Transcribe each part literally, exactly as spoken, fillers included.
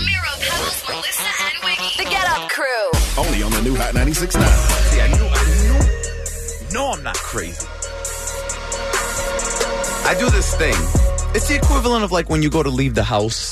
Miro, Pebbles, Melissa, and Wiggy. The Get Up Crew. Only on the new Hot ninety-six point nine. See, I knew, I knew, no, I'm not crazy. I do this thing. It's the equivalent of like when you go to leave the house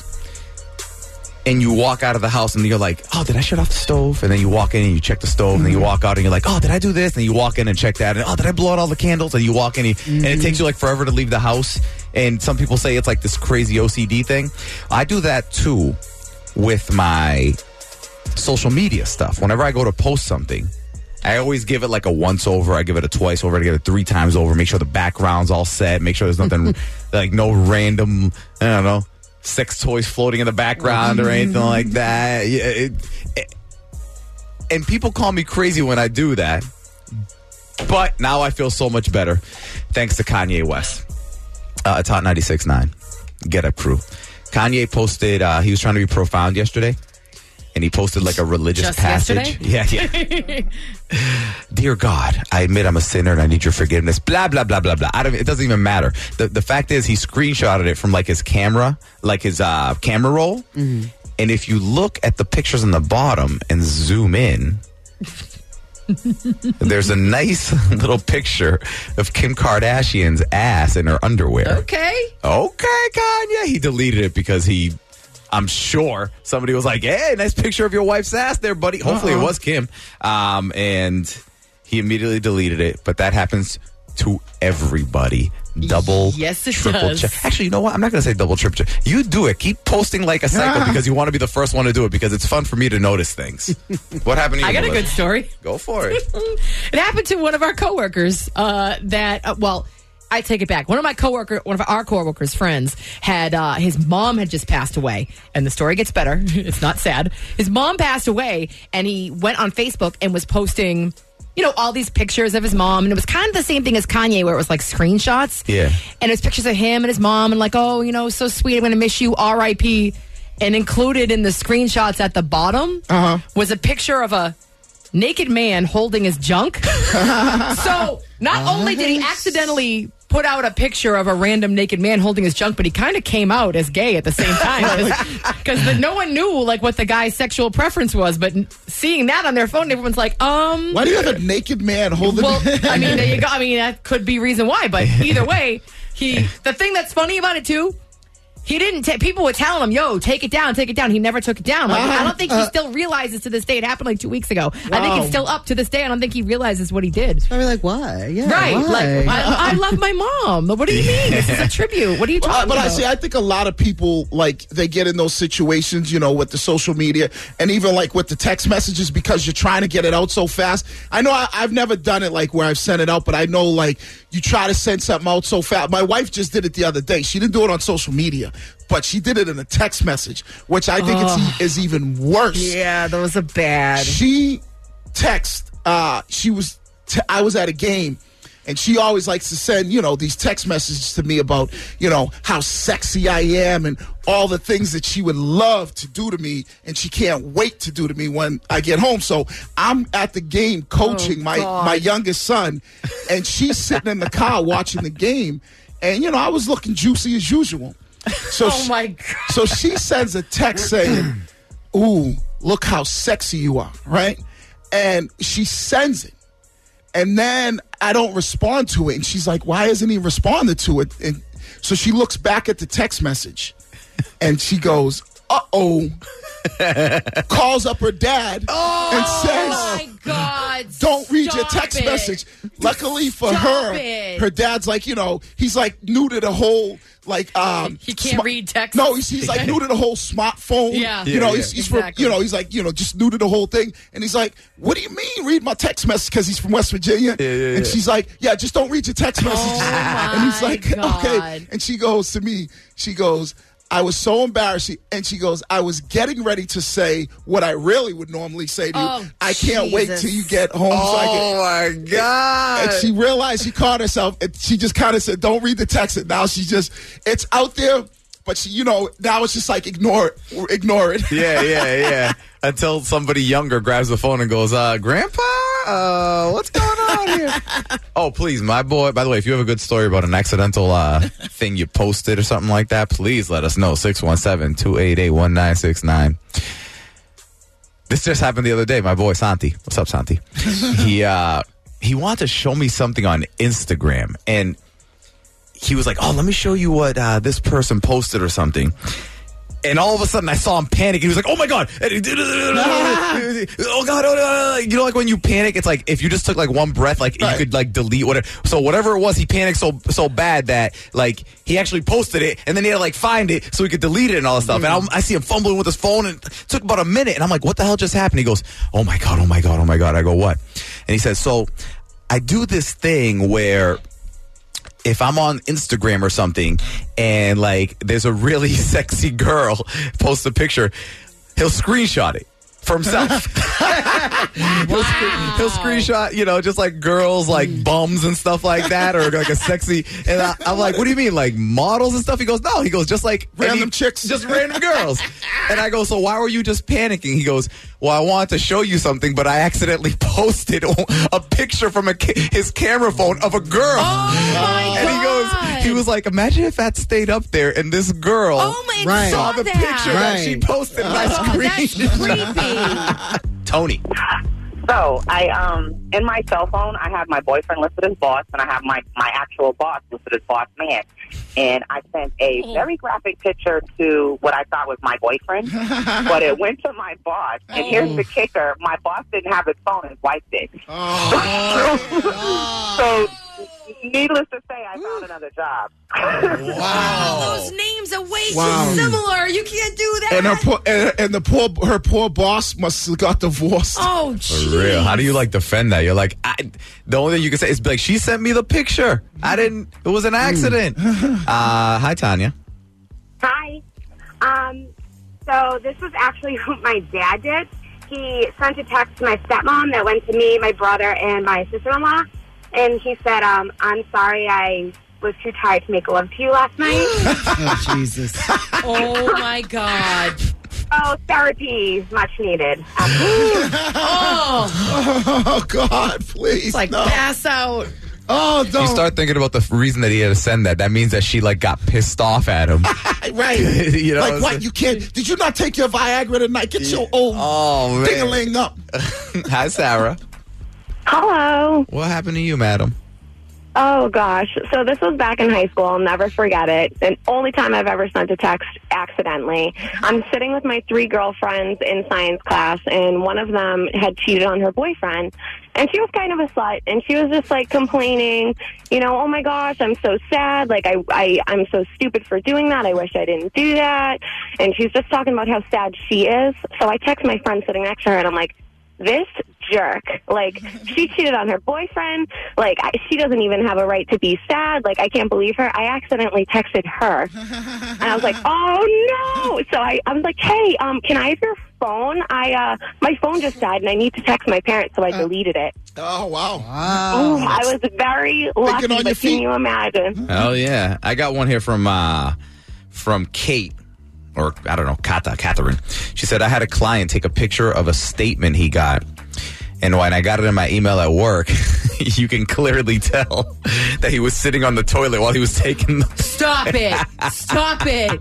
and you walk out of the house and you're like, oh, did I shut off the stove? And then you walk in and you check the stove, and then you walk out and you're like, oh, did I do this? And you walk in and check that. And oh, did I blow out all the candles? And you walk in and, you, and it takes you like forever to leave the house. And some people say it's like this crazy O C D thing. I do that too with my social media stuff. Whenever I go to post something, I always give it like a once over. I give it a twice over. I give it three times over. Make sure the background's all set. Make sure there's nothing like no random, I don't know, sex toys floating in the background or anything like that. Yeah, it, it, and people call me crazy when I do that. But now I feel so much better thanks to Kanye West. Uh, it's Hot ninety-six point nine. Get Up Crew. Kanye posted, uh, he was trying to be profound yesterday. And he posted like a religious Just passage. Yesterday? Yeah, yeah. Dear God, I admit I'm a sinner and I need your forgiveness. Blah, blah, blah, blah, blah. I don't, it doesn't even matter. The the fact is he screenshotted it from like his camera, like his uh, camera roll. Mm-hmm. And if you look at the pictures on the bottom and zoom in, there's a nice little picture of Kim Kardashian's ass in her underwear. Okay. Okay, Kanye. He deleted it because he... I'm sure somebody was like, hey, nice picture of your wife's ass there, buddy. Hopefully uh-uh. it was Kim. Um, and he immediately deleted it. But that happens to everybody. Double, yes, it triple does. check. Actually, you know what? I'm not going to say double, triple check. You do it. Keep posting like a psycho because you want to be the first one to do it because it's fun for me to notice things. What happened to you, I got Melissa? a good story. Go for it. It happened to one of our coworkers uh, that, uh, well... I take it back. One of my coworker, one of our coworkers' friends had uh, his mom had just passed away, and the story gets better. It's not sad. His mom passed away, and he went on Facebook and was posting, you know, all these pictures of his mom, and it was kind of the same thing as Kanye, where it was like screenshots. Yeah, and it was pictures of him and his mom, and like, oh, you know, so sweet. I'm gonna miss you. R I P. And included in the screenshots at the bottom uh-huh. was a picture of a naked man holding his junk. So not only did he accidentally put out a picture of a random naked man holding his junk, but he kind of came out as gay at the same time because no one knew like what the guy's sexual preference was. But seeing that on their phone, everyone's like, um, why do you have a naked man holding? Well, I mean, there you go. I mean, that could be reason why, but either way, he. The thing that's funny about it too. He didn't. Ta- people were telling him, "Yo, take it down, take it down." He never took it down. Like, uh, I don't think he uh, still realizes to this day. It happened like two weeks ago. Wow. I think it's still up to this day. I don't think he realizes what he did. It's probably like, why? Yeah, right. why? Like, I, I love my mom. What do you mean? This is a tribute. What are you talking uh, but about? But I see. I think a lot of people like they get in those situations, you know, with the social media and even like with the text messages because you're trying to get it out so fast. I know I, I've never done it like where I've sent it out, but I know like you try to send something out so fast. My wife just did it the other day. She didn't do it on social media, but she did it in a text message, which I think oh. it's, is even worse. Yeah, those are bad. She text. Uh, she was. T- I was at a game, and she always likes to send, you know, these text messages to me about, you know, how sexy I am and all the things that she would love to do to me, and she can't wait to do to me when I get home. So I'm at the game coaching oh, my my youngest son, and she's sitting in the car watching the game, and you know, I was looking juicy as usual. So oh my God. She, so she sends a text saying, "Ooh, look how sexy you are," right? And she sends it. And then I don't respond to it. And she's like, why isn't he responding to it? And so she looks back at the text message and she goes, uh-oh. Calls up her dad oh, and says, oh my God, don't read your stop text it. message. Luckily for Stop her, it. her dad's like, you know, he's like new to the whole, like, um, he can't sm- read text. No, he's, he's like new to the whole smartphone. Yeah. You yeah, know, yeah. he's, he's exactly. from, you know, he's like, you know, just new to the whole thing. And he's like, what do you mean read my text message? Because he's from West Virginia. Yeah, yeah, and yeah. she's like, yeah, just don't read your text messages. Oh and he's like, God. okay. And she goes to me, she goes, I was so embarrassed. And she goes, I was getting ready to say what I really would normally say to you. Oh, I can't Jesus. wait till you get home. Oh, so I can, my God. and she realized she caught herself. And she just kind of said, don't read the text. And now she just, it's out there. But, she, you know, now it's just like, ignore it. Ignore it. Yeah, yeah, yeah. Until somebody younger grabs the phone and goes, uh, Grandpa, Uh, what's going on here? Oh, please, my boy. By the way, if you have a good story about an accidental uh, thing you posted or something like that, please let us know. six one seven, two eight eight, one nine six nine. This just happened the other day. My boy, Santi. What's up, Santi? he, uh, he wanted to show me something on Instagram, and he was like, oh, let me show you what uh, this person posted or something. And all of a sudden, I saw him panic. He was like, oh, my God. oh, God. Oh, you know, like when you panic, it's like if you just took like one breath, like right. you could like delete whatever. So whatever it was, he panicked so so bad that like he actually posted it. And then he had to like find it so he could delete it and all that stuff. Mm-hmm. And I, I see him fumbling with his phone. And it took about a minute. And I'm like, what the hell just happened? He goes, oh, my God. Oh, my God. Oh, my God. I go, what? And he says, so I do this thing where if I'm on Instagram or something and like there's a really sexy girl post a picture, he'll screenshot it for himself. Wow. he'll, he'll screenshot, you know, just like girls like bums and stuff like that, or like a sexy. And I, I'm like, what do you mean, like models and stuff? He goes, no. He goes, just like random he, chicks, just random girls. And I go, so why were you just panicking? He goes, well, I wanted to show you something, but I accidentally posted a picture from a, his camera phone of a girl. Oh my and he goes, God. he was like, imagine if that stayed up there and this girl oh my right. saw the that. picture that Right. she posted. And I Oh, that's screened. creepy. Tony. So I um in my cell phone I have my boyfriend listed as boss, and I have my my actual boss listed as boss man. And I sent a very graphic picture to what I thought was my boyfriend, but it went to my boss. And here's the kicker: my boss didn't have his phone; his wife did. Oh. So, needless to say, I found another job. Wow, those names are way Wow. too similar. You can't do that. And her poor, and, and the poor, her poor boss must have got divorced. oh, For jeez. real. How do you like defend that? You're like, I, the only thing you can say is be like, she sent me the picture. I didn't, it was an accident. uh, hi, Tanya. Hi. Um, so this was actually what my dad did. He sent a text to my stepmom that went to me, my brother, and my sister-in-law. And he said, um, I'm sorry I was too tired to make love to you last night. Oh, Jesus. Oh, my God. Oh, therapy is much needed. Oh, Oh, God, please. it's like no. pass out. Oh, You don't. start thinking about the f- reason that he had to send that. That means that she like got pissed off at him. Right. You know, like, it's what? like- You can't. Did you not take your Viagra tonight? Get your old Oh, man. ding-a-ling up. Hi, Sarah. Hello. What happened to you, madam? Oh, gosh. So this was back in high school. I'll never forget it. And only time I've ever sent a text accidentally. I'm sitting with my three girlfriends in science class, and one of them had cheated on her boyfriend. And she was kind of a slut, and she was just, like, complaining, you know, oh, my gosh, I'm so sad. Like, I, I, I'm so stupid for doing that. I wish I didn't do that. And she's just talking about how sad she is. So I text my friend sitting next to her, and I'm like, this jerk. Like, she cheated on her boyfriend. Like, I, she doesn't even have a right to be sad. Like, I can't believe her. I accidentally texted her. And I was like, oh, no. So I, I was like, hey, um, can I have your phone? I, uh, my phone just died, and I need to text my parents, so I deleted it. Oh, wow. Ooh, I was very lucky, on your but feet. can you imagine? Hell yeah. I got one here from uh, from Kate. Or, I don't know, Kata, Catherine. She said, I had a client take a picture of a statement he got. And when I got it in my email at work, you can clearly tell that he was sitting on the toilet while he was taking the, Stop it. Stop it.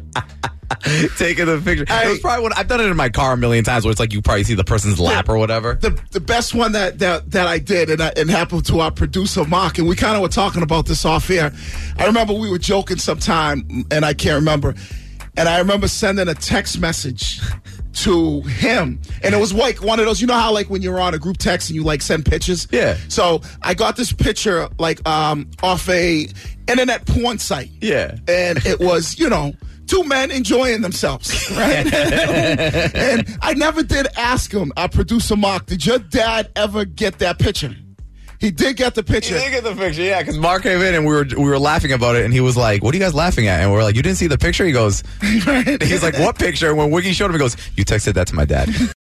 taking the picture. I- it was probably one, I've done it in my car a million times where it's like you probably see the person's lap or whatever. The the best one that that, that I did, and, I, and happened to our producer, Mark, and we kind of were talking about this off air. I remember we were joking sometime, and I can't remember. And I remember sending a text message to him. And it was like one of those, you know how like when you're on a group text and you like send pictures? Yeah. So I got this picture like um off a internet porn site. Yeah. And it was, you know, two men enjoying themselves, right? And I never did ask him, our producer Mark, did your dad ever get that picture? He did get the picture. You did get the picture, yeah, because Mark came in and we were we were laughing about it, and he was like, what are you guys laughing at? And we're like, you didn't see the picture? He goes, he's like, what picture? And when Wiggy showed him, he goes, you texted that to my dad.